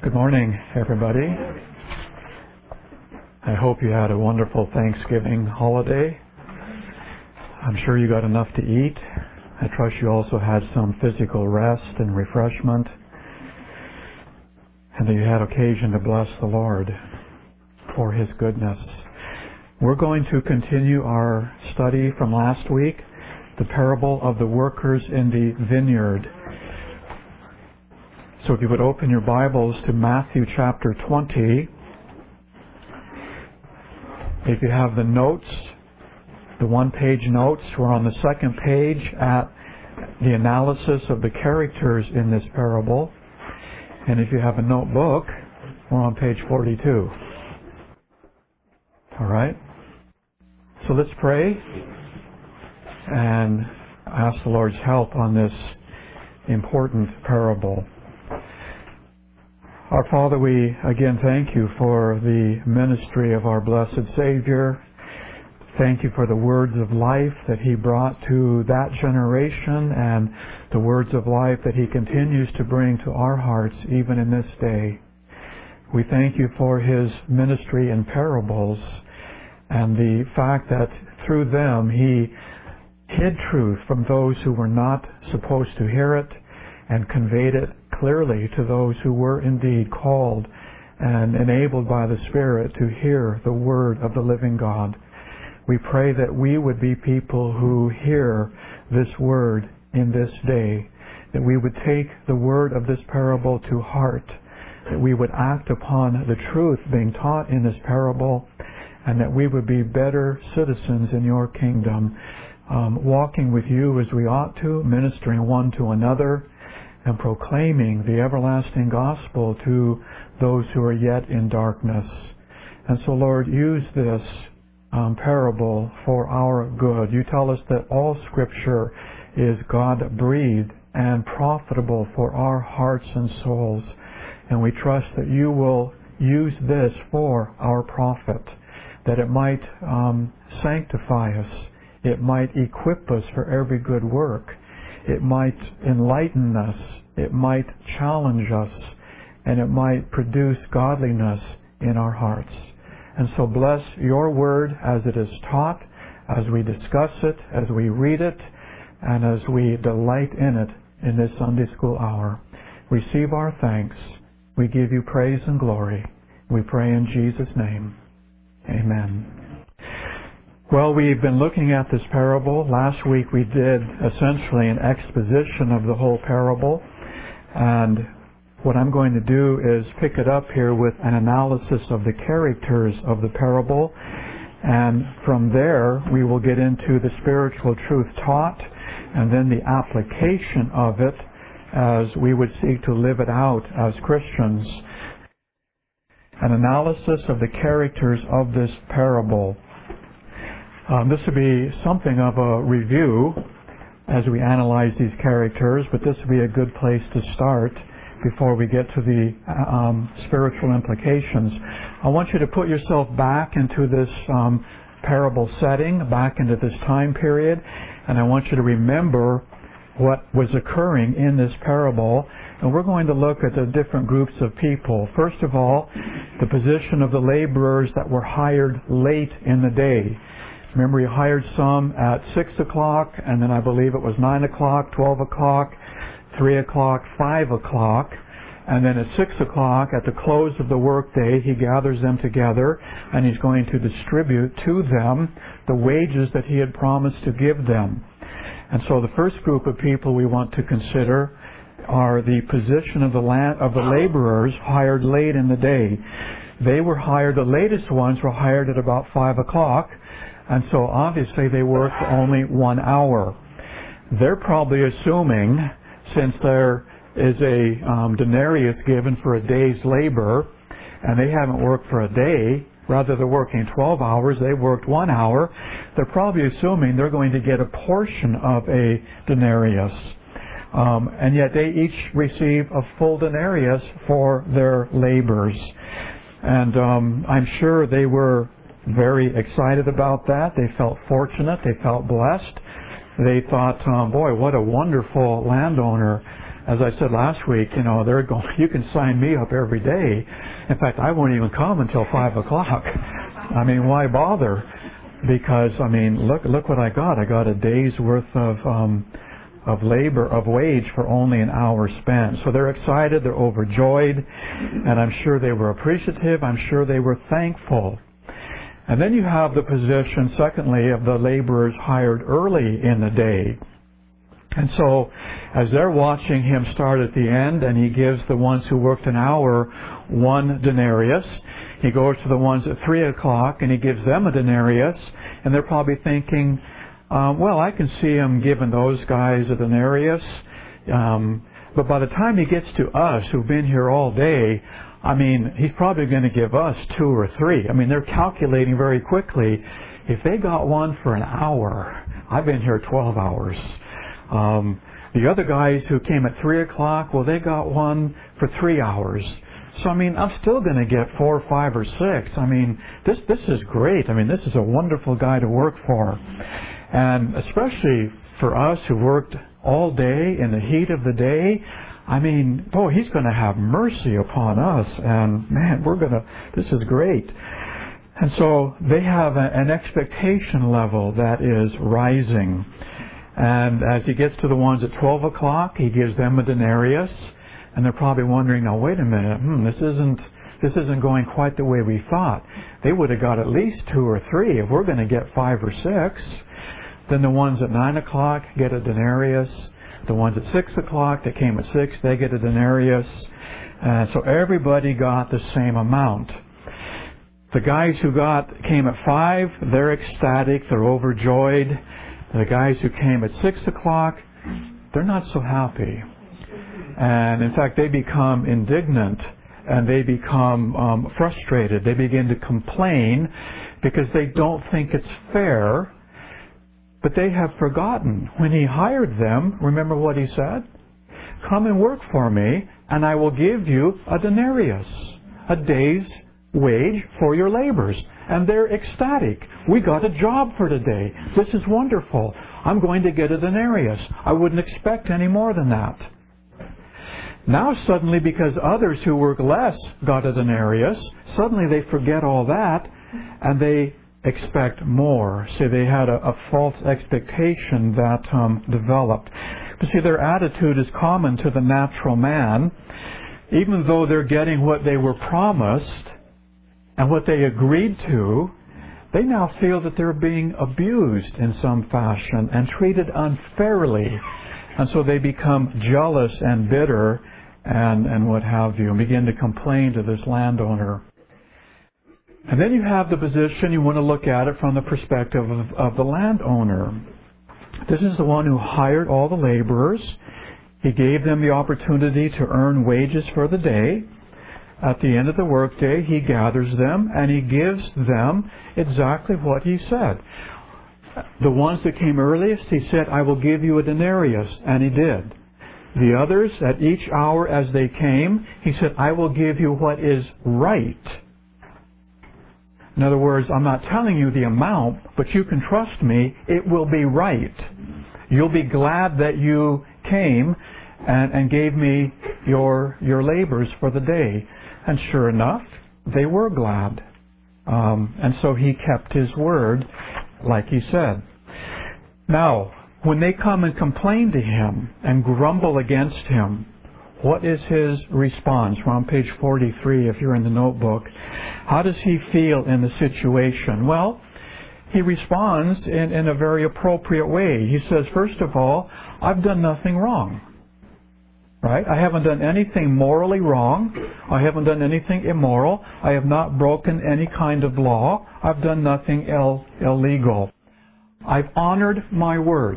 Good morning, everybody. I hope you had a wonderful Thanksgiving holiday. I'm sure you got enough to eat. I trust you also had some physical rest and refreshment, and that you had occasion to bless the Lord for His goodness. We're going to continue our study from last week, the parable of the workers in the vineyard. So if you would open your Bibles to Matthew chapter 20. If you have the notes, the one-page notes, we're on the second page at the analysis of the characters in this parable. And if you have a notebook, we're on page 42. All right? So let's pray and ask the Lord's help on this important parable. Our Father, we again thank you for the ministry of our blessed Savior. Thank you for the words of life that He brought to that generation and the words of life that He continues to bring to our hearts even in this day. We thank you for His ministry in parables and the fact that through them He hid truth from those who were not supposed to hear it and conveyed it clearly to those who were indeed called and enabled by the Spirit to hear the word of the living God. We pray that we would be people who hear this word in this day, that we would take the word of this parable to heart, that we would act upon the truth being taught in this parable, and that we would be better citizens in your kingdom, walking with you as we ought to, ministering one to another, and proclaiming the everlasting gospel to those who are yet in darkness. And so, Lord, use this parable for our good. You tell us that all Scripture is God-breathed and profitable for our hearts and souls. And we trust that you will use this for our profit, that it might sanctify us, it might equip us for every good work, it might enlighten us, it might challenge us, and it might produce godliness in our hearts. And so bless your word as it is taught, as we discuss it, as we read it, and as we delight in it in this Sunday school hour. Receive our thanks. We give you praise and glory. We pray in Jesus' name. Amen. Well, we've been looking at this parable. Last week we did essentially an exposition of the whole parable. And what I'm going to do is pick it up here with an analysis of the characters of the parable. And from there we will get into the spiritual truth taught and then the application of it as we would seek to live it out as Christians. An analysis of the characters of this parable. This would be something of a review as we analyze these characters, but this would be a good place to start before we get to the spiritual implications. I want you to put yourself back into this parable setting, back into this time period, and I want you to remember what was occurring in this parable. And we're going to look at the different groups of people. First of all, the position of the laborers that were hired late in the day. Remember, he hired some at 6 o'clock, and then I believe it was 9 o'clock, 12 o'clock, 3 o'clock, 5 o'clock. And then at 6 o'clock, at the close of the workday, he gathers them together, and he's going to distribute to them the wages that he had promised to give them. And so the first group of people we want to consider are the position of the laborers hired late in the day. They were hired, the latest ones were hired at about 5 o'clock, and so obviously they worked only 1 hour. They're probably assuming, since there is a denarius given for a day's labor, and they haven't worked for a day, rather than working 12 hours, they worked 1 hour, they're probably assuming they're going to get a portion of a denarius. And yet they each receive a full denarius for their labors. And I'm sure they were very excited about that. They felt fortunate. They felt blessed. They thought, boy, what a wonderful landowner. as I said last week, they're going, you can sign me up every day. In fact, I won't even come until 5 o'clock. I mean, why bother? Because, I mean, look what I got. I got a day's worth of labor, of wage for only an hour spent. So they're excited, they're overjoyed, and I'm sure they were appreciative. I'm sure they were thankful. And then you have the position, secondly, of the laborers hired early in the day. And so, as they're watching him start at the end, and he gives the ones who worked an hour 1 denarius, he goes to the ones at 3 o'clock, and he gives them a denarius, and they're probably thinking, well, I can see him giving those guys a denarius, but by the time he gets to us, who've been here all day, I mean, he's probably going to give us 2 or 3. I mean, they're calculating very quickly. If they got one for an hour, I've been here 12 hours. The other guys who came at 3 o'clock, well, they got one for 3 hours. So, I mean, I'm still going to get 4 or 5 or 6. I mean, this is great. I mean, this is a wonderful guy to work for. And especially for us who worked all day in the heat of the day, I mean, boy, he's going to have mercy upon us. And, man, this is great. And so they have an expectation level that is rising. And as he gets to the ones at 12 o'clock, he gives them a denarius. And they're probably wondering, now, wait a minute, this isn't going quite the way we thought. They would have got at least 2 or 3. If we're going to get 5 or 6, then the ones at 9 o'clock get a denarius. The ones at 6 o'clock that came at 6, they get a denarius. So everybody got the same amount. The guys who came at 5, they're ecstatic, they're overjoyed. The guys who came at 6 o'clock, they're not so happy. And in fact, they become indignant and they become frustrated. They begin to complain because they don't think it's fair. But they have forgotten. When he hired them, remember what he said? Come and work for me, and I will give you a denarius, a day's wage for your labors. And they're ecstatic. We got a job for today. This is wonderful. I'm going to get a denarius. I wouldn't expect any more than that. Now suddenly, because others who work less got a denarius, suddenly they forget all that, and they expect more. See, they had a false expectation that developed. But see, their attitude is common to the natural man. Even though they're getting what they were promised and what they agreed to, they now feel that they're being abused in some fashion and treated unfairly. And so they become jealous and bitter and what have you, and begin to complain to this landowner. And then you have the position, you want to look at it from the perspective of the landowner. This is the one who hired all the laborers. He gave them the opportunity to earn wages for the day. At the end of the workday, he gathers them and he gives them exactly what he said. The ones that came earliest, he said, I will give you a denarius, and he did. The others, at each hour as they came, he said, I will give you what is right. In other words, I'm not telling you the amount, but you can trust me, it will be right. You'll be glad that you came and gave me your labors for the day. And sure enough, they were glad. And so he kept his word, like he said. Now, when they come and complain to him and grumble against him, what is his response? We're on page 43 if you're in the notebook. How does he feel in the situation? Well, he responds in a very appropriate way. He says, first of all, I've done nothing wrong. Right? I haven't done anything morally wrong. I haven't done anything immoral. I have not broken any kind of law. I've done nothing illegal. I've honored my word.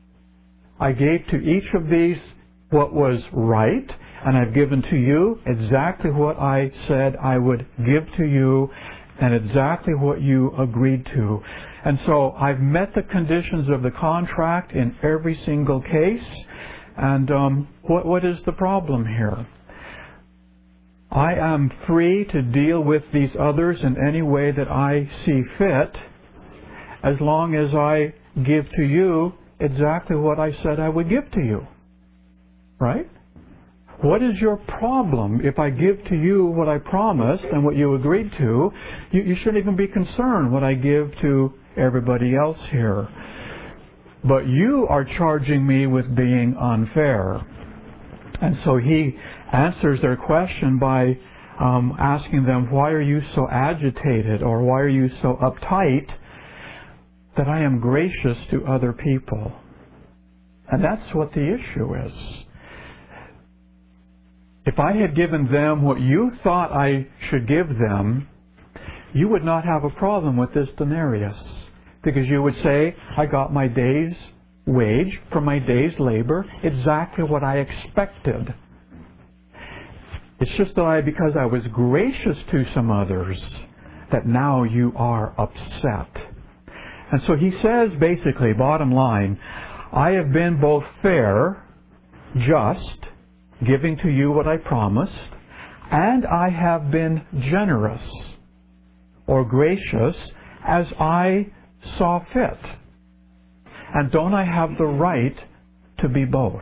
I gave to each of these what was right, and I've given to you exactly what I said I would give to you and exactly what you agreed to. And so I've met the conditions of the contract in every single case. And what is the problem here? I am free to deal with these others in any way that I see fit, as long as I give to you exactly what I said I would give to you. Right? What is your problem? If I give to you what I promised and what you agreed to, you shouldn't even be concerned what I give to everybody else here. But you are charging me with being unfair. And so he answers their question by asking them, why are you so agitated, or why are you so uptight that I am gracious to other people? And that's what the issue is. If I had given them what you thought I should give them, you would not have a problem with this denarius. Because you would say, I got my day's wage for my day's labor, exactly what I expected. It's just that because I was gracious to some others, that now you are upset. And so he says, basically, bottom line, I have been both fair, just, giving to you what I promised, and I have been generous or gracious as I saw fit. And don't I have the right to be both?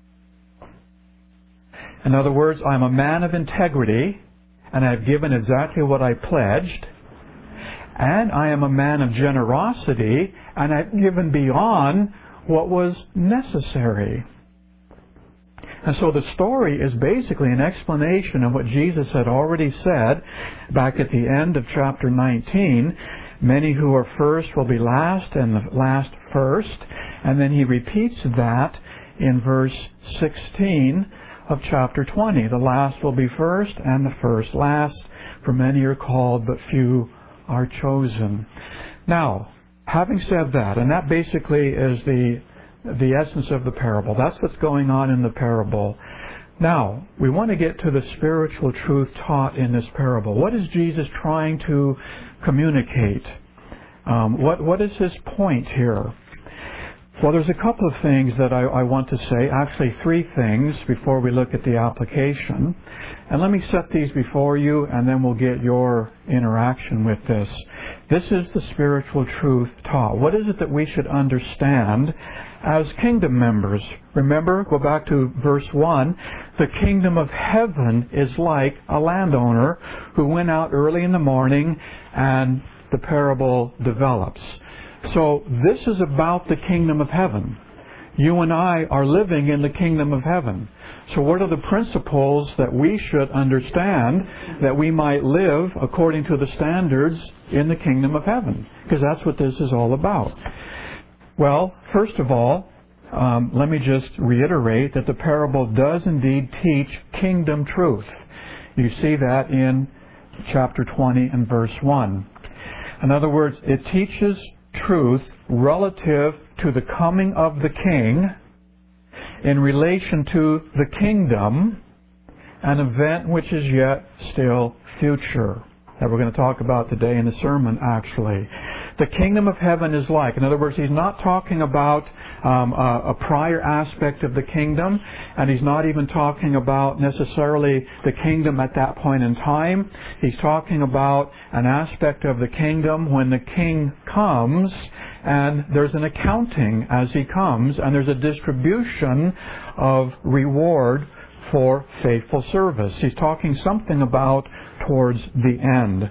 In other words, I'm a man of integrity, and I've given exactly what I pledged, and I am a man of generosity, and I've given beyond what was necessary. And so the story is basically an explanation of what Jesus had already said back at the end of chapter 19. Many who are first will be last, and the last first. And then he repeats that in verse 16 of chapter 20. The last will be first, and the first last. For many are called, but few are chosen. Now, having said that, and that basically is the essence of the parable. That's what's going on in the parable. Now, we want to get to the spiritual truth taught in this parable. What is Jesus trying to communicate? What is his point here? Well, there's a couple of things that I want to say, actually 3 things before we look at the application. And let me set these before you, and then we'll get your interaction with this. This is the spiritual truth taught. What is it that we should understand as kingdom members? Remember, go back to verse 1. The kingdom of heaven is like a landowner who went out early in the morning, and the parable develops. So this is about the kingdom of heaven. You and I are living in the kingdom of heaven. So what are the principles that we should understand that we might live according to the standards in the kingdom of heaven? Because that's what this is all about. Well, first of all, let me just reiterate that the parable does indeed teach kingdom truth. You see that in chapter 20 and verse 1. In other words, it teaches truth relative to the coming of the king in relation to the kingdom, an event which is yet still future, that we're going to talk about today in the sermon, actually. The kingdom of heaven is like. In other words, he's not talking about a prior aspect of the kingdom, and he's not even talking about necessarily the kingdom at that point in time. He's talking about an aspect of the kingdom when the king comes, and there's an accounting as he comes, and there's a distribution of reward for faithful service. He's talking something about towards the end.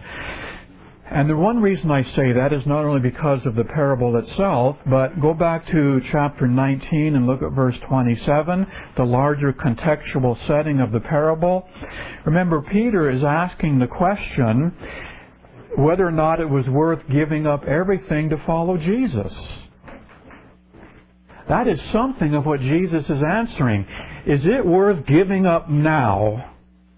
And the one reason I say that is not only because of the parable itself, but go back to chapter 19 and look at verse 27, the larger contextual setting of the parable. Remember, Peter is asking the question whether or not it was worth giving up everything to follow Jesus. That is something of what Jesus is answering. Is it worth giving up now?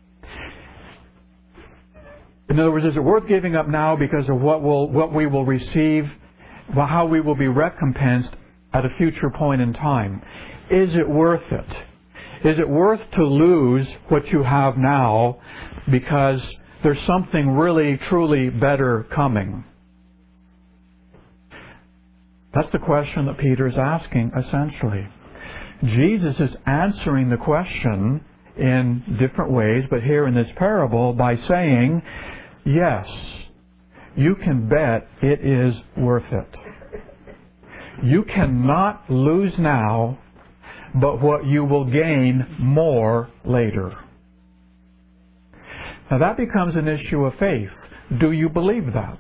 In other words, is it worth giving up now because of what we will receive, how we will be recompensed at a future point in time? Is it worth it? Is it worth to lose what you have now because there's something really, truly better coming? That's the question that Peter is asking, essentially. Jesus is answering the question in different ways, but here in this parable by saying, yes, you can bet it is worth it. You cannot lose now but what you will gain more later. Now that becomes an issue of faith. Do you believe that?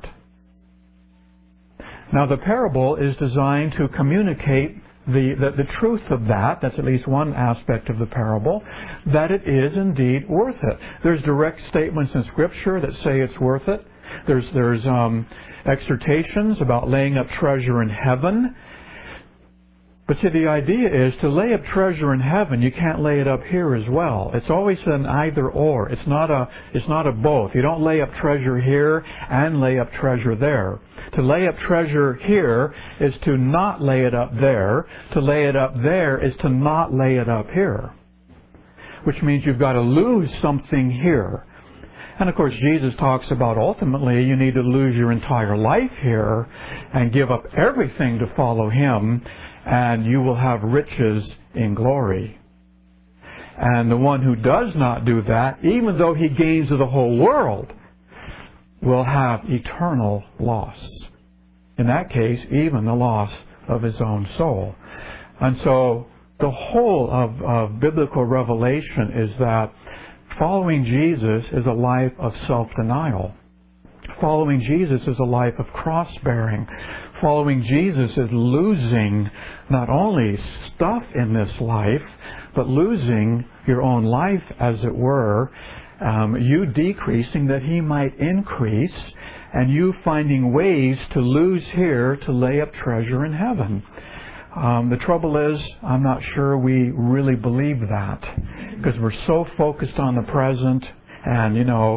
Now the parable is designed to communicate the truth of that. That's at least one aspect of the parable, that it is indeed worth it. There's direct statements in Scripture that say it's worth it. There's exhortations about laying up treasure in heaven. But see, the idea is to lay up treasure in heaven, you can't lay it up here as well. It's always an either or. It's not a both. You don't lay up treasure here and lay up treasure there. To lay up treasure here is to not lay it up there. To lay it up there is to not lay it up here. Which means you've got to lose something here. And of course, Jesus talks about ultimately you need to lose your entire life here and give up everything to follow Him, and you will have riches in glory. And the one who does not do that, even though he gains the whole world, will have eternal loss. In that case, even the loss of his own soul. And so the whole of biblical revelation is that following Jesus is a life of self-denial. Following Jesus is a life of cross-bearing. Following Jesus is losing not only stuff in this life, but losing your own life, as it were, you decreasing that He might increase, and you finding ways to lose here to lay up treasure in heaven. The trouble is, I'm not sure we really believe that, because we're so focused on the present, and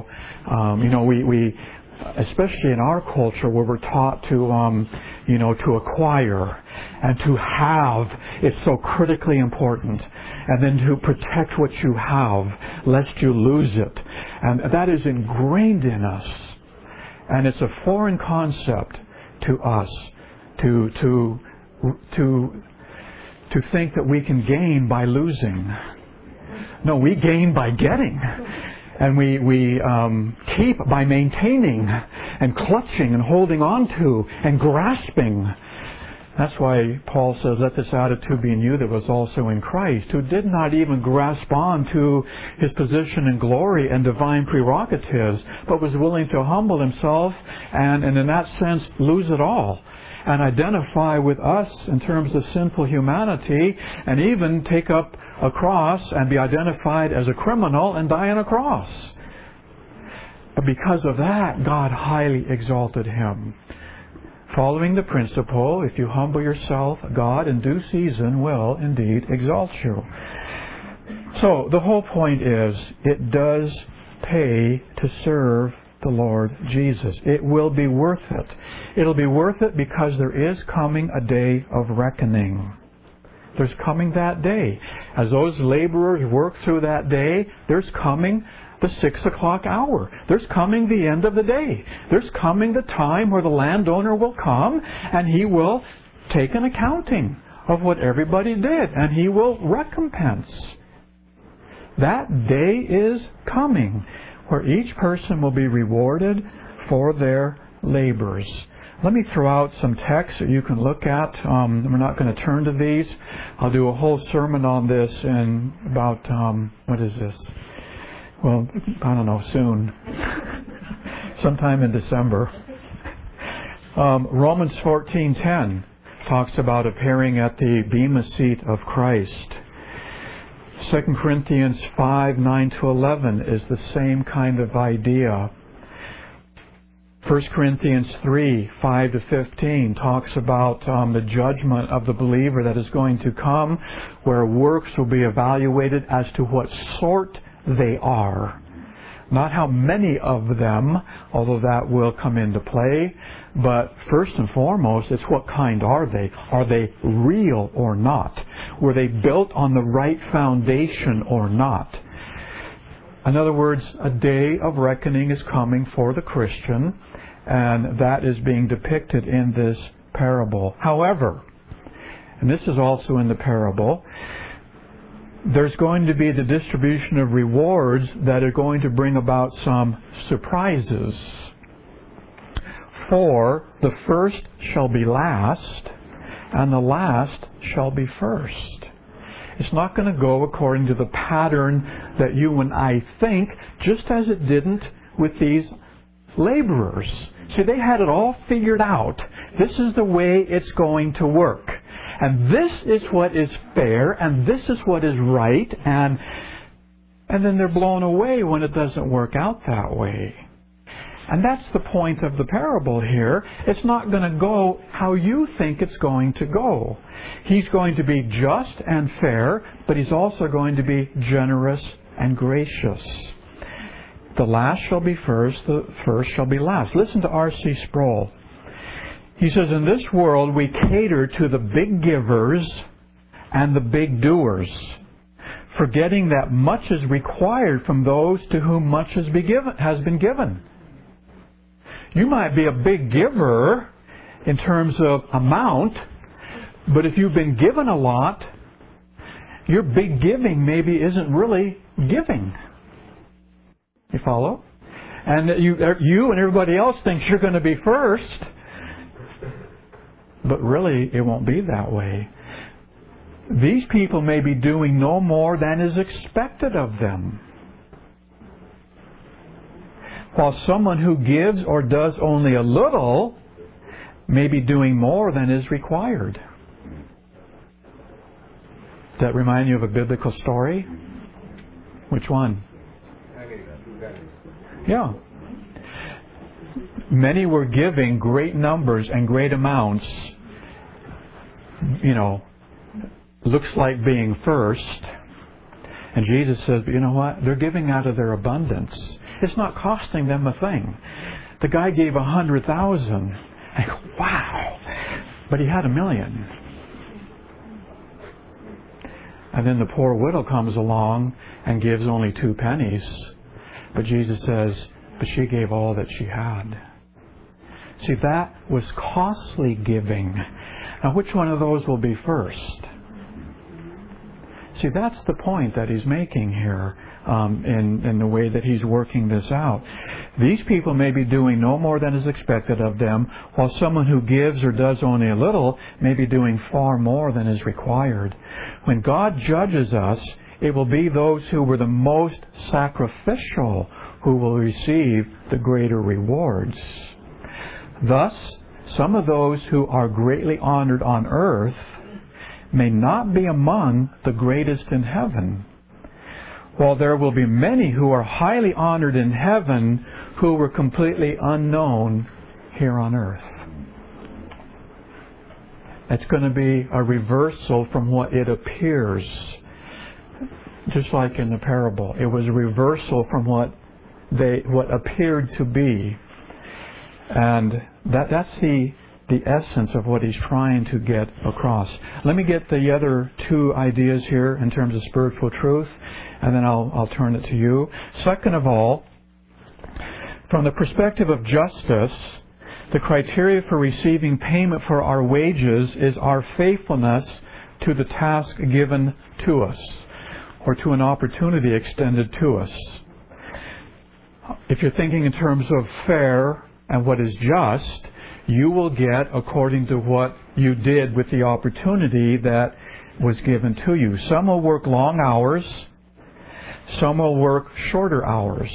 we especially in our culture where we're taught to acquire and to have is so critically important, and then to protect what you have lest you lose it. And that is ingrained in us. And it's a foreign concept to us to think that we can gain by losing. No, we gain by getting. And we keep by maintaining and clutching and holding on to and grasping. That's why Paul says, let this attitude be in you that was also in Christ, who did not even grasp on to His position in glory and divine prerogatives, but was willing to humble Himself and in that sense lose it all, and identify with us in terms of sinful humanity, and even take up a cross and be identified as a criminal and die on a cross. But because of that, God highly exalted Him. Following the principle, if you humble yourself, God in due season will indeed exalt you. So the whole point is, it does pay to serve the Lord Jesus. It will be worth it. It'll be worth it because there is coming a day of reckoning. There's coming that day. As those laborers work through that day, there's coming the 6 o'clock hour. There's coming the end of the day. There's coming the time where the landowner will come and he will take an accounting of what everybody did, and he will recompense. That day is coming where each person will be rewarded for their labors. Let me throw out some texts that you can look at. We're not going to turn to these. I'll do a whole sermon on this in about, what is this? Well, I don't know, soon. Sometime in December. Romans 14:10 talks about appearing at the bema seat of Christ. 2 Corinthians 5:9-11 is the same kind of idea. 1 Corinthians 3:5-15 talks about the judgment of the believer that is going to come, where works will be evaluated as to what sort they are. Not how many of them, although that will come into play, but first and foremost, it's what kind are they? Are they real or not? Were they built on the right foundation or not? In other words, a day of reckoning is coming for the Christian, and that is being depicted in this parable. However, and this is also in the parable, there's going to be the distribution of rewards that are going to bring about some surprises. For the first shall be last, and the last shall be first. It's not going to go according to the pattern that you and I think, just as it didn't with these laborers. See, they had it all figured out. This is the way it's going to work. And this is what is fair, and this is what is right, and then they're blown away when it doesn't work out that way. And that's the point of the parable here. It's not going to go how you think it's going to go. He's going to be just and fair, but He's also going to be generous and gracious. The last shall be first, the first shall be last. Listen to R.C. Sproul. He says, in this world we cater to the big givers and the big doers, forgetting that much is required from those to whom much has been given. You might be a big giver in terms of amount, but if you've been given a lot, your big giving maybe isn't really giving. You follow? And you and everybody else thinks you're going to be first, but really it won't be that way. These people may be doing no more than is expected of them, while someone who gives or does only a little may be doing more than is required. Does that remind you of a biblical story? Which one? Yeah. Many were giving great numbers and great amounts, looks like being first. And Jesus says, but you know what? They're giving out of their abundance. It's not costing them a thing. The guy gave 100,000. I go, wow. But he had 1 million. And then the poor widow comes along and gives only 2 pennies. But Jesus says, but she gave all that she had. See, that was costly giving. Now, which one of those will be first? See, that's the point that He's making here in the way that He's working this out. These people may be doing no more than is expected of them, while someone who gives or does only a little may be doing far more than is required. When God judges us, it will be those who were the most sacrificial who will receive the greater rewards. Thus, some of those who are greatly honored on earth may not be among the greatest in heaven, while there will be many who are highly honored in heaven who were completely unknown here on earth. It's going to be a reversal from what it appears. Just like in the parable, it was a reversal from what appeared to be, and that's the essence of what He's trying to get across. Let me get the other 2 ideas here in terms of spiritual truth, and then I'll turn it to you. Second of all, from the perspective of justice, the criteria for receiving payment for our wages is our faithfulness to the task given to us, or to an opportunity extended to us. If you're thinking in terms of fair and what is just, you will get according to what you did with the opportunity that was given to you. Some will work long hours. Some will work shorter hours.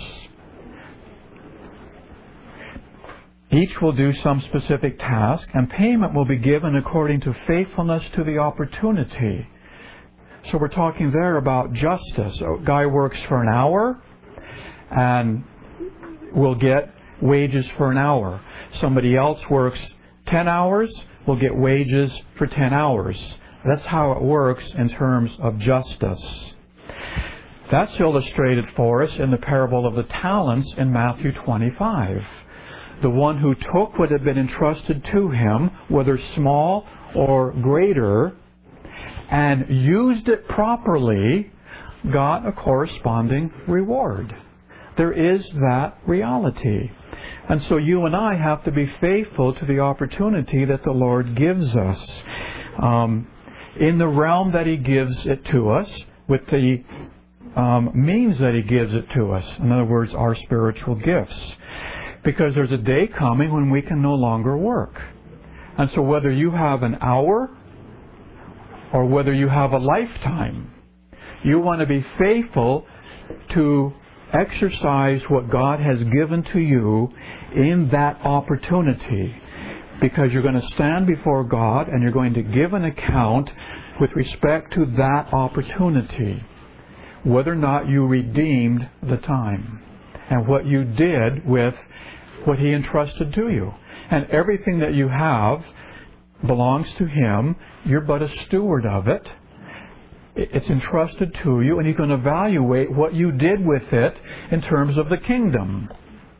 Each will do some specific task, and payment will be given according to faithfulness to the opportunity. So we're talking there about justice. A guy works for an hour and will get wages for an hour. Somebody else works 10 hours, will get wages for 10 hours. That's how it works in terms of justice. That's illustrated for us in the parable of the talents in Matthew 25. The one who took what had been entrusted to him, whether small or greater, and used it properly, got a corresponding reward. There is that reality. And so you and I have to be faithful to the opportunity that the Lord gives us. In the realm that He gives it to us, with the means that He gives it to us. In other words, our spiritual gifts. Because there's a day coming when we can no longer work. And so whether you have an hour or whether you have a lifetime. You want to be faithful to exercise what God has given to you in that opportunity, because you're going to stand before God and you're going to give an account with respect to that opportunity, whether or not you redeemed the time and what you did with what He entrusted to you. And everything that you have belongs to Him. You're but a steward of it. It's entrusted to you, and you can evaluate what you did with it in terms of the kingdom.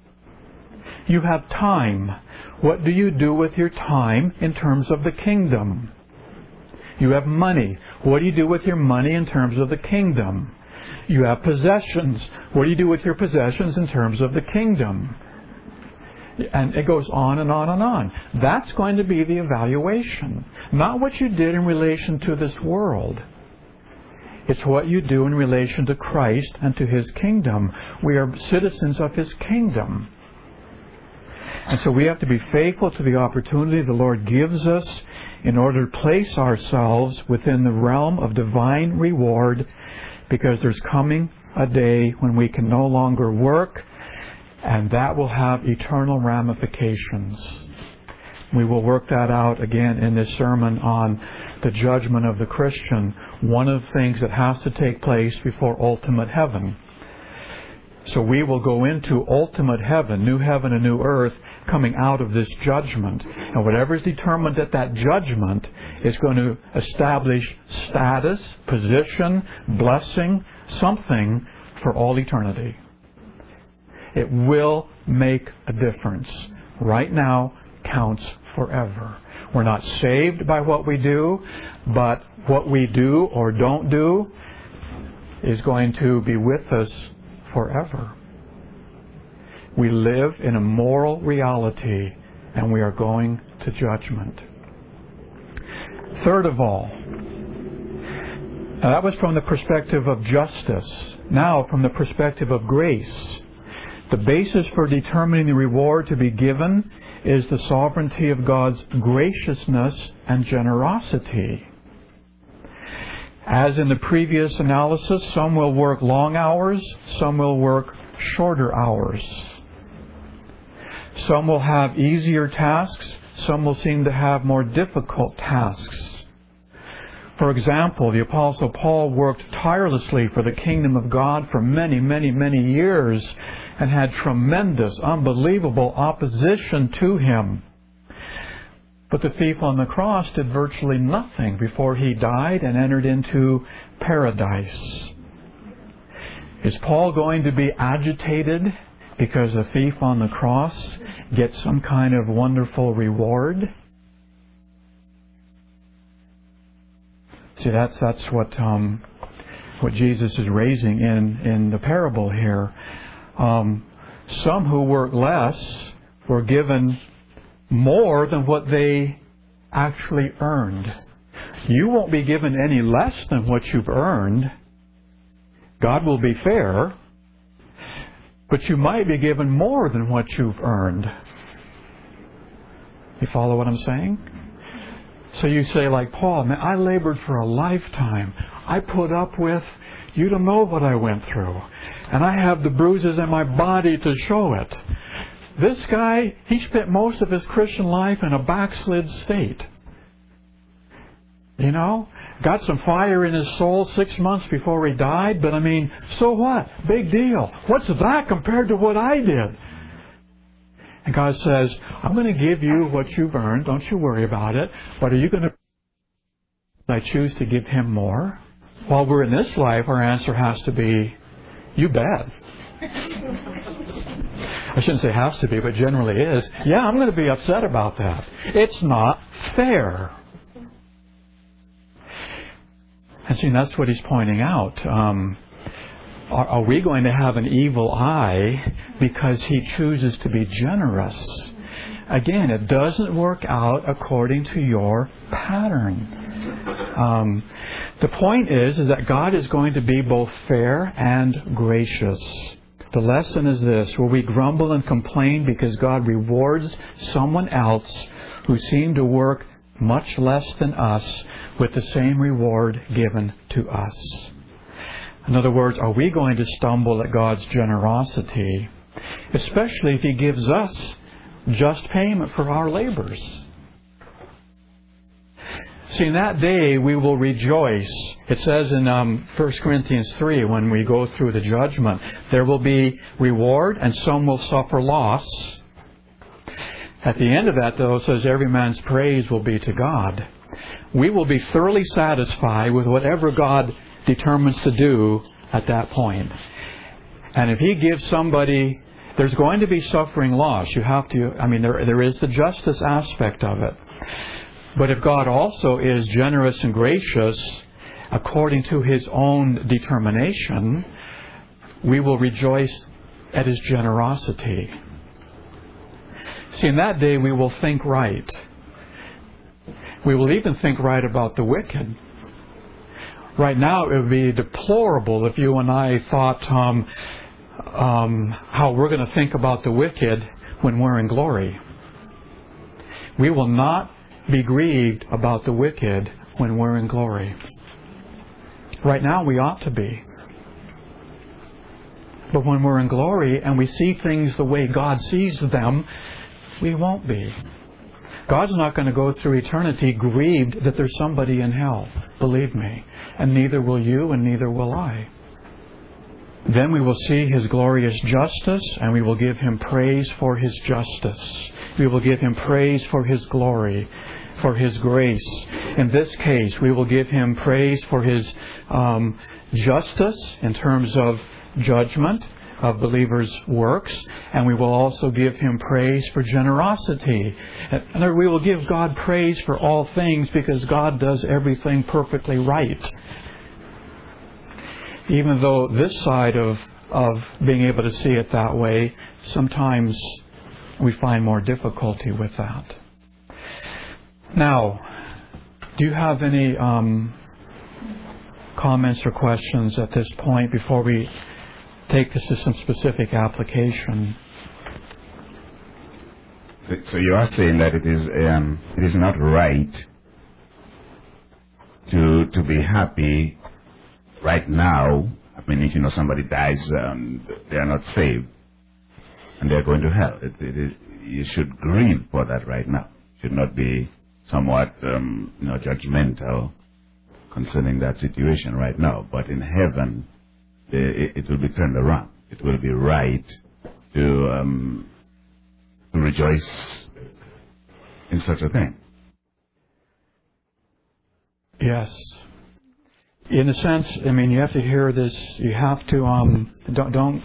You have time. What do you do with your time in terms of the kingdom? You have money. What do you do with your money in terms of the kingdom? You have possessions. What do you do with your possessions in terms of the kingdom? And it goes on and on and on. That's going to be the evaluation. Not what you did in relation to this world. It's what you do in relation to Christ and to His kingdom. We are citizens of His kingdom. And so we have to be faithful to the opportunity the Lord gives us in order to place ourselves within the realm of divine reward, because there's coming a day when we can no longer work, and that will have eternal ramifications. We will work that out again in this sermon on the judgment of the Christian, one of the things that has to take place before ultimate heaven. So we will go into ultimate heaven, new heaven and new earth, coming out of this judgment. And whatever is determined at that judgment is going to establish status, position, blessing, something for all eternity. It will make a difference. Right now counts forever. We're not saved by what we do, but what we do or don't do is going to be with us forever. We live in a moral reality, and we are going to judgment. Third of all, now that was from the perspective of justice. Now, from the perspective of grace, the basis for determining the reward to be given is the sovereignty of God's graciousness and generosity. As in the previous analysis, some will work long hours, some will work shorter hours. Some will have easier tasks, some will seem to have more difficult tasks. For example, the Apostle Paul worked tirelessly for the kingdom of God for many, many, many years and had tremendous, unbelievable opposition to him. But the thief on the cross did virtually nothing before he died and entered into paradise. Is Paul going to be agitated because the thief on the cross gets some kind of wonderful reward? See, that's what Jesus is raising in the parable here. Some who work less were given more than what they actually earned. You won't be given any less than what you've earned. God will be fair, but you might be given more than what you've earned. You follow what I'm saying? So you say, like Paul, man, I labored for a lifetime. I put up with, you don't know what I went through. And I have the bruises in my body to show it. This guy, he spent most of his Christian life in a backslid state. You know? Got some fire in his soul 6 months before he died, but I mean, so what? Big deal. What's that compared to what I did? And God says, I'm going to give you what you've earned. Don't you worry about it. But are you going to... I choose to give him more? While we're in this life, our answer has to be, you bet. I shouldn't say has to be, but generally is. Yeah, I'm going to be upset about that. It's not fair. And see, that's what he's pointing out. Are we going to have an evil eye because he chooses to be generous? Again, it doesn't work out according to your pattern. The point is that God is going to be both fair and gracious. The lesson is this: will we grumble and complain because God rewards someone else who seemed to work much less than us, with the same reward given to us. In other words, are we going to stumble at God's generosity, especially if He gives us just payment for our labors? See, in that day we will rejoice. It says in 1 Corinthians 3, when we go through the judgment, there will be reward and some will suffer loss. At the end of that, though, it says every man's praise will be to God. We will be thoroughly satisfied with whatever God determines to do at that point. And if He gives somebody, there's going to be suffering loss. You have to, there is the justice aspect of it. But if God also is generous and gracious according to His own determination, we will rejoice at His generosity. See, in that day we will think right. We will even think right about the wicked. Right now it would be deplorable if you and I thought how we're going to think about the wicked when we're in glory. We will not be grieved about the wicked when we're in glory. Right now we ought to be. But when we're in glory and we see things the way God sees them, we won't be. God's not going to go through eternity grieved that there's somebody in hell. Believe me. And neither will you and neither will I. Then we will see His glorious justice and we will give Him praise for His justice. We will give Him praise for His glory, for His grace. In this case, we will give Him praise for His justice in terms of judgment of believers' works, and we will also give Him praise for generosity. And we will give God praise for all things because God does everything perfectly right. Even though this side of being able to see it that way, sometimes we find more difficulty with that. Now, do you have any comments or questions at this point before we take this to some specific application? So you are saying that it is not right to be happy right now. I mean, if somebody dies, they are not saved, and they are going to hell. You should grieve for that right now. Should not be somewhat judgmental concerning that situation right now. But in heaven, it will be turned around. It will be right to rejoice in such a thing. Yes. In a sense, you have to hear this. You have to don't.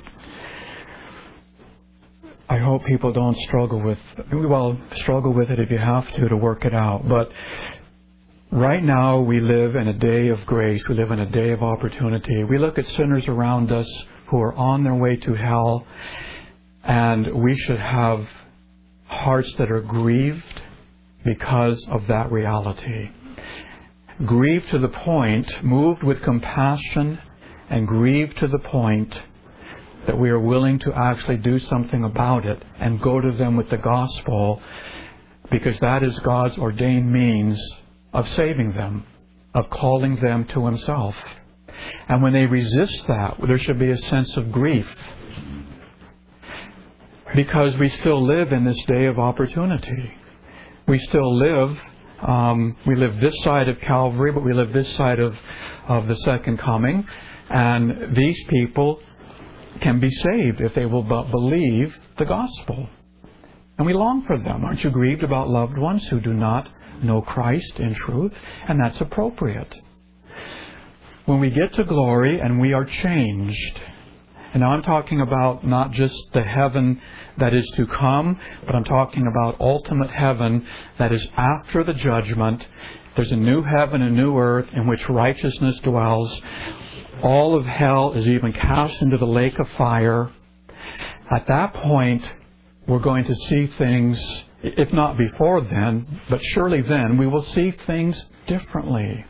I hope people don't struggle with it if you have to work it out. But right now we live in a day of grace. We live in a day of opportunity. We look at sinners around us who are on their way to hell, and we should have hearts that are grieved because of that reality. Grieved to the point, moved with compassion, and grieved to the point that we are willing to actually do something about it and go to them with the gospel, because that is God's ordained means of saving them, of calling them to Himself. And when they resist that, there should be a sense of grief, because we still live in this day of opportunity. We still live, we live this side of Calvary, but we live this side of the second coming, and these people can be saved if they will but believe the gospel. And we long for them. Aren't you grieved about loved ones who do not know Christ in truth? And that's appropriate. When we get to glory and we are changed, and now I'm talking about not just the heaven that is to come, but I'm talking about ultimate heaven that is after the judgment. There's a new heaven and new earth in which righteousness dwells. All of hell is even cast into the lake of fire. At that point, we're going to see things, if not before then, but surely then, we will see things differently.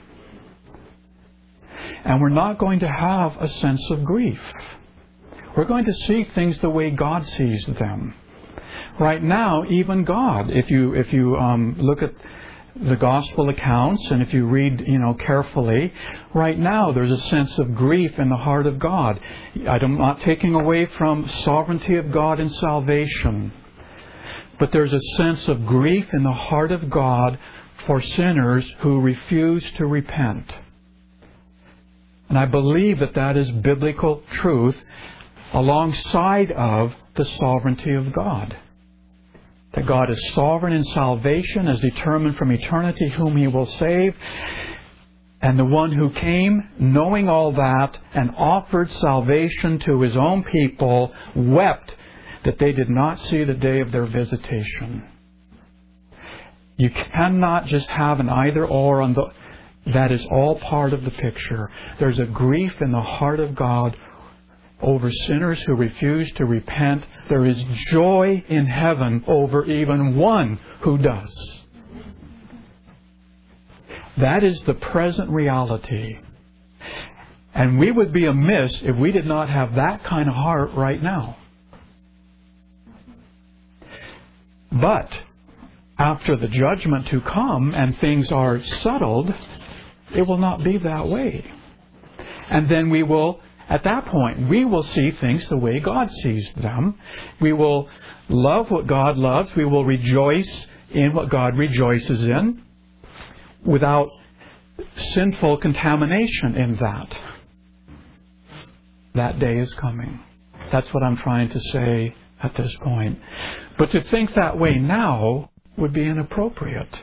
And we're not going to have a sense of grief. We're going to see things the way God sees them. Right now, even God, if you look at the gospel accounts, and if you read, carefully, right now there's a sense of grief in the heart of God. I'm not taking away from sovereignty of God in salvation, but there's a sense of grief in the heart of God for sinners who refuse to repent. And I believe that that is biblical truth alongside of the sovereignty of God. That God is sovereign in salvation, has determined from eternity whom He will save. And the one who came, knowing all that, and offered salvation to His own people, wept that they did not see the day of their visitation. You cannot just have an either-or on the... That is all part of the picture. There's a grief in the heart of God over sinners who refuse to repent. There is joy in heaven over even one who does. That is the present reality. And we would be amiss if we did not have that kind of heart right now. But after the judgment to come and things are settled, it will not be that way. And then we will, at that point, we will see things the way God sees them. We will love what God loves. We will rejoice in what God rejoices in without sinful contamination in that. That day is coming. That's what I'm trying to say at this point. But to think that way now would be inappropriate.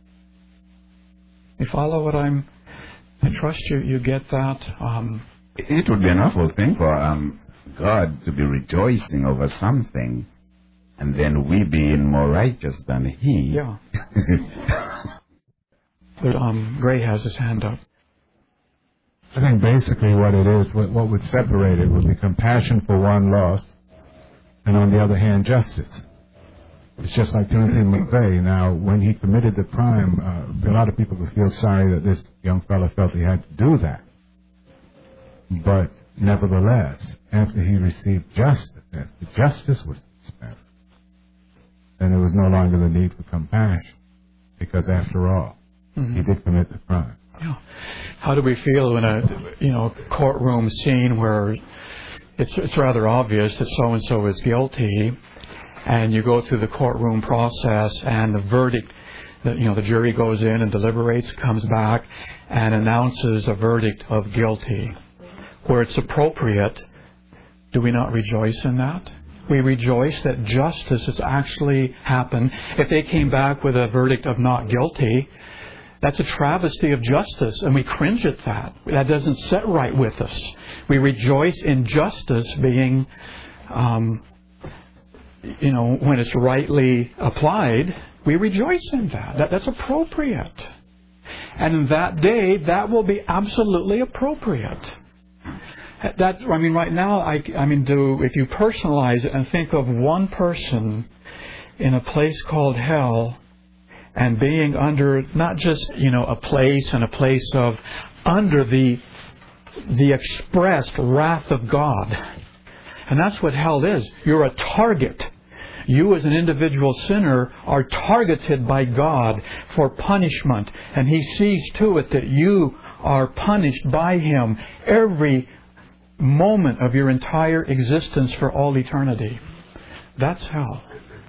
You follow what I trust you get that? It would be an awful thing for God to be rejoicing over something, and then we being more righteous than He. Yeah. Gray has his hand up. I think basically what it is, what would separate it would be compassion for one lost, and on the other hand, justice. It's just like Timothy McVeigh. Now, when he committed the crime, a lot of people would feel sorry that this young fellow felt he had to do that. But nevertheless, after he received justice, after justice was dispensed, then there was no longer the need for compassion, because after all, he did commit the crime. Yeah. How do we feel in a courtroom scene where it's rather obvious that so and so is guilty? And you go through the courtroom process, and the verdict, the jury goes in and deliberates, comes back, and announces a verdict of guilty. Where it's appropriate, do we not rejoice in that? We rejoice that justice has actually happened. If they came back with a verdict of not guilty, that's a travesty of justice, and we cringe at that. That doesn't sit right with us. We rejoice in justice being... when it's rightly applied, we rejoice in that. That's appropriate. And in that day, that will be absolutely appropriate. Right now, if you personalize it and think of one person in a place called hell and being under not just, a place and a place of under the expressed wrath of God. And that's what hell is. You're a target. You as an individual sinner are targeted by God for punishment. And He sees to it that you are punished by Him every moment of your entire existence for all eternity. That's hell.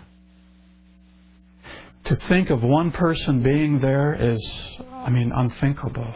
To think of one person being there is, unthinkable.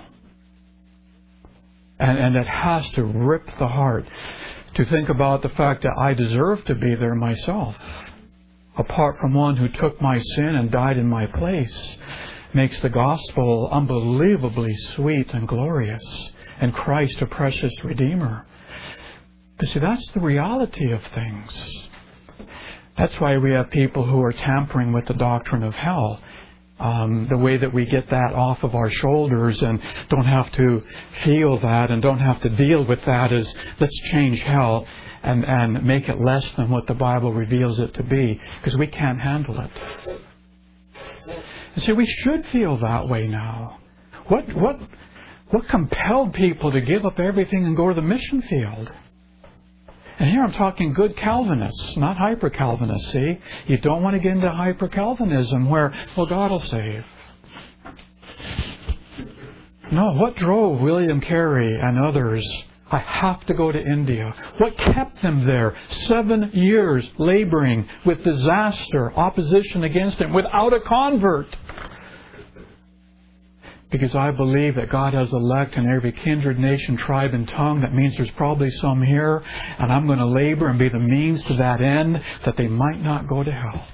And it has to rip the heart. To think about the fact that I deserve to be there myself, apart from one who took my sin and died in my place, makes the gospel unbelievably sweet and glorious, and Christ a precious Redeemer. But see, that's the reality of things. That's why we have people who are tampering with the doctrine of hell. The way that we get that off of our shoulders and don't have to feel that and don't have to deal with that is, let's change hell and make it less than what the Bible reveals it to be, because we can't handle it. And so we should feel that way now. What compelled people to give up everything and go to the mission field? And here I'm talking good Calvinists, not hyper-Calvinists, see? You don't want to get into hyper-Calvinism where, God will save. No, what drove William Carey and others? I have to go to India. What kept them there? 7 years laboring with disaster, opposition against him, without a convert. Because I believe that God has elect in every kindred, nation, tribe, and tongue. That means there's probably some here. And I'm going to labor and be the means to that end, that they might not go to hell.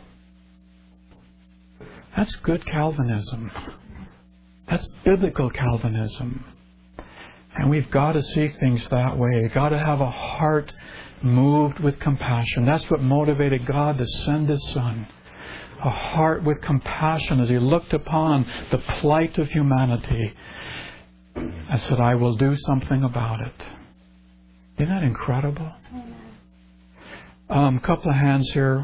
That's good Calvinism. That's biblical Calvinism. And we've got to see things that way. We've got to have a heart moved with compassion. That's what motivated God to send His Son. A heart with compassion as He looked upon the plight of humanity and said, I will do something about it. Isn't that incredible? Couple of hands here.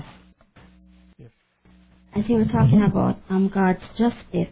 As you were talking about God's justice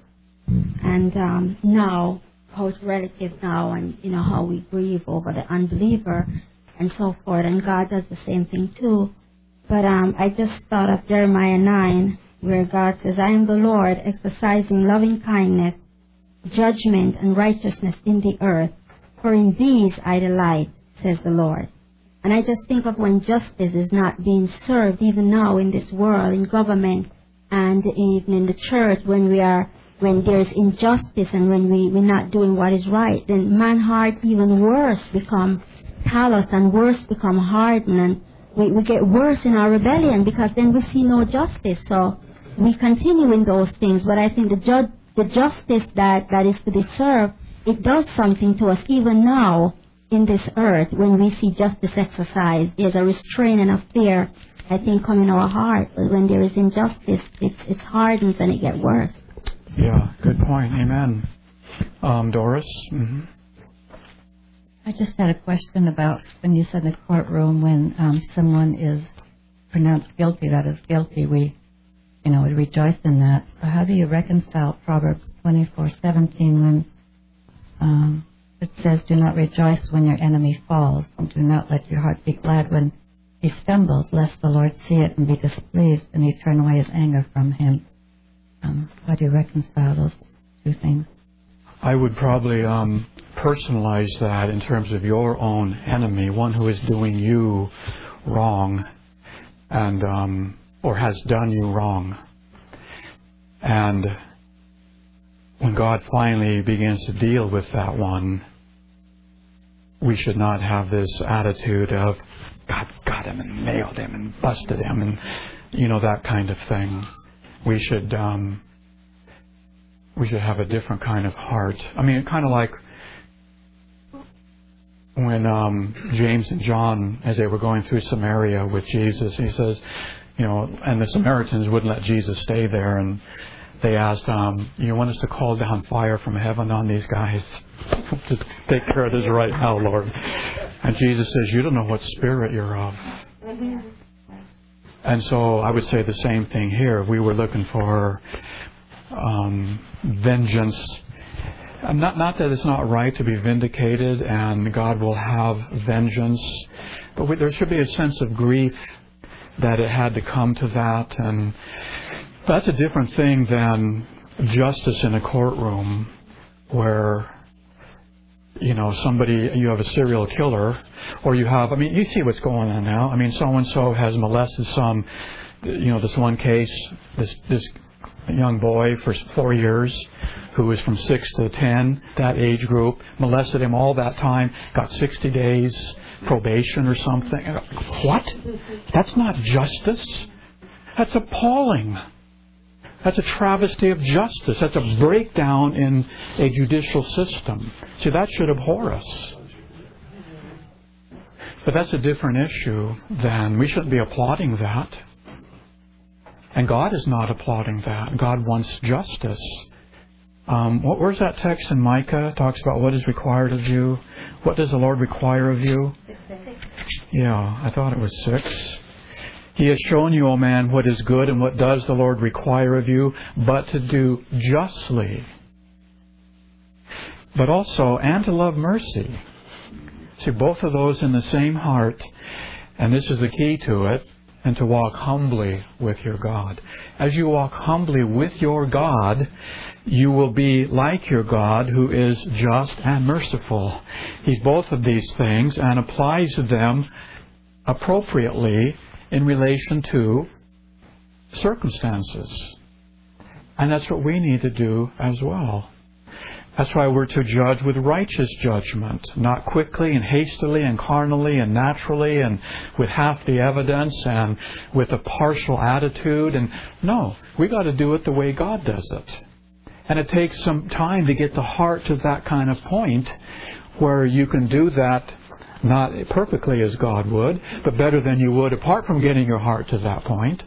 and now, how it's relative now, and how we grieve over the unbeliever and so forth, and God does the same thing too. But I just thought of Jeremiah 9, where God says, I am the Lord, exercising loving kindness, judgment, and righteousness in the earth. For in these I delight, says the Lord. And I just think of when justice is not being served, even now in this world, in government, and even in the church, when there's injustice and when we're not doing what is right, then man's heart even worse become callous and worse become hardened, and we get worse in our rebellion, because then we see no justice. So we continue in those things. But I think the justice that is to be served, it does something to us even now in this earth. When we see justice exercised, there's a restraint and a fear, I think, come in our heart. But when there is injustice, it hardens and it gets worse. Yeah, good point. Amen. Doris? Mm-hmm. I just had a question about when you said in the courtroom when someone is pronounced guilty, that is guilty, we rejoice in that. So how do you reconcile Proverbs 24:17 when it says, do not rejoice when your enemy falls, and do not let your heart be glad when he stumbles, lest the Lord see it and be displeased and he turn away his anger from him? How do you reconcile those two things? I would probably personalize that in terms of your own enemy, one who is doing you wrong and or has done you wrong. And when God finally begins to deal with that one, we should not have this attitude of God got him and nailed him and busted him and that kind of thing. We should have a different kind of heart. I mean, kind of like when James and John, as they were going through Samaria with Jesus, he says, and the Samaritans wouldn't let Jesus stay there, and they asked, you want us to call down fire from heaven on these guys? Just take care of this right now, Lord. And Jesus says, you don't know what spirit you're of. Mm-hmm. And so I would say the same thing here. We were looking for vengeance. Not that it's not right to be vindicated and God will have vengeance, but there should be a sense of grief that it had to come to that. And that's a different thing than justice in a courtroom where somebody, you have a serial killer, or you have, you see what's going on now. So-and-so has molested some, this one case, this young boy for 4 years who was from 6 to 10, that age group, molested him all that time, got 60 days probation or something. What? That's not justice. That's appalling. That's a travesty of justice. That's a breakdown in a judicial system. See, that should abhor us. But that's a different issue than, we shouldn't be applauding that. And God is not applauding that. God wants justice. Where's that text in Micah? It talks about what is required of you. What does the Lord require of you? 6. Yeah, I thought it was 6. He has shown you, O man, what is good, and what does the Lord require of you, but to do justly, but also, and to love mercy. See, both of those in the same heart, and this is the key to it. and to walk humbly with your God. As you walk humbly with your God, you will be like your God, who is just and merciful. He's both of these things and applies them appropriately in relation to circumstances. And that's what we need to do as well. That's why we're to judge with righteous judgment, not quickly and hastily and carnally and naturally and with half the evidence and with a partial attitude. And no, we got to do it the way God does it. And it takes some time to get the heart to that kind of point where you can do that not perfectly as God would, but better than you would apart from getting your heart to that point.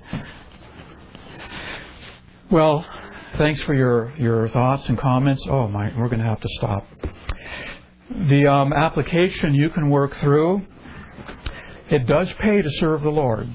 Well, thanks for your thoughts and comments. Oh my, we're going to have to stop. The application you can work through. It does pay to serve the Lord.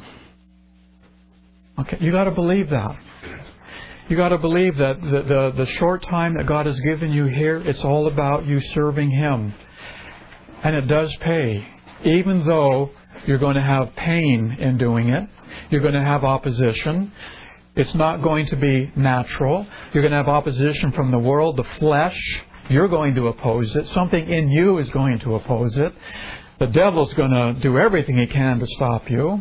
Okay, you got to believe that. You got to believe that the short time that God has given you here, it's all about you serving Him, and it does pay. Even though you're going to have pain in doing it, you're going to have opposition. It's not going to be natural. You're going to have opposition from the world, the flesh. You're going to oppose it. Something in you is going to oppose it. The devil's going to do everything he can to stop you.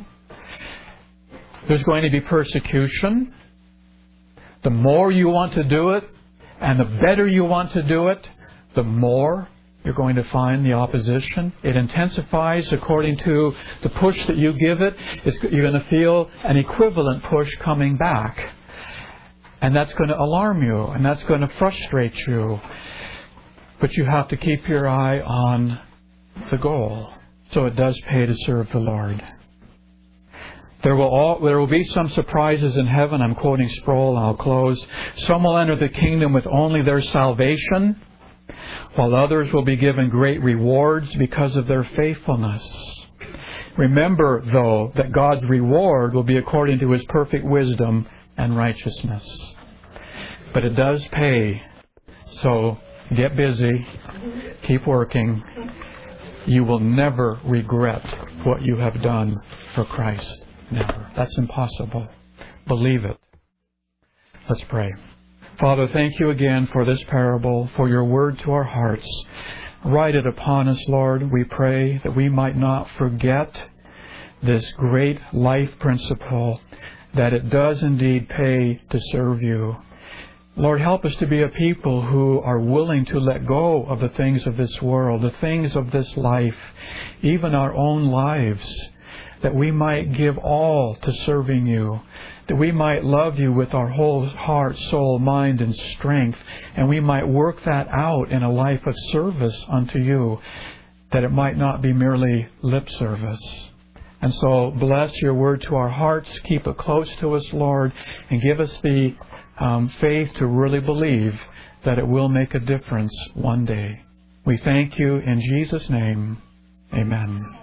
There's going to be persecution. The more you want to do it, and the better you want to do it, the more you're going to find the opposition. It intensifies according to the push that you give it. You're going to feel an equivalent push coming back. And that's going to alarm you, and that's going to frustrate you. But you have to keep your eye on the goal. So it does pay to serve the Lord. There will be some surprises in heaven. I'm quoting Sproul, and I'll close. Some will enter the kingdom with only their salvation, while others will be given great rewards because of their faithfulness. Remember, though, that God's reward will be according to His perfect wisdom and righteousness. But it does pay. So get busy. Keep working. You will never regret what you have done for Christ. Never. That's impossible. Believe it. Let's pray. Father, thank you again for this parable, for your word to our hearts. Write it upon us, Lord. We pray that we might not forget this great life principle, that it does indeed pay to serve you. Lord, help us to be a people who are willing to let go of the things of this world, the things of this life, even our own lives, that we might give all to serving you, that we might love you with our whole heart, soul, mind, and strength, and we might work that out in a life of service unto you, that it might not be merely lip service. And so bless your word to our hearts, keep it close to us, Lord, and give us the faith to really believe that it will make a difference one day. We thank you in Jesus' name. Amen.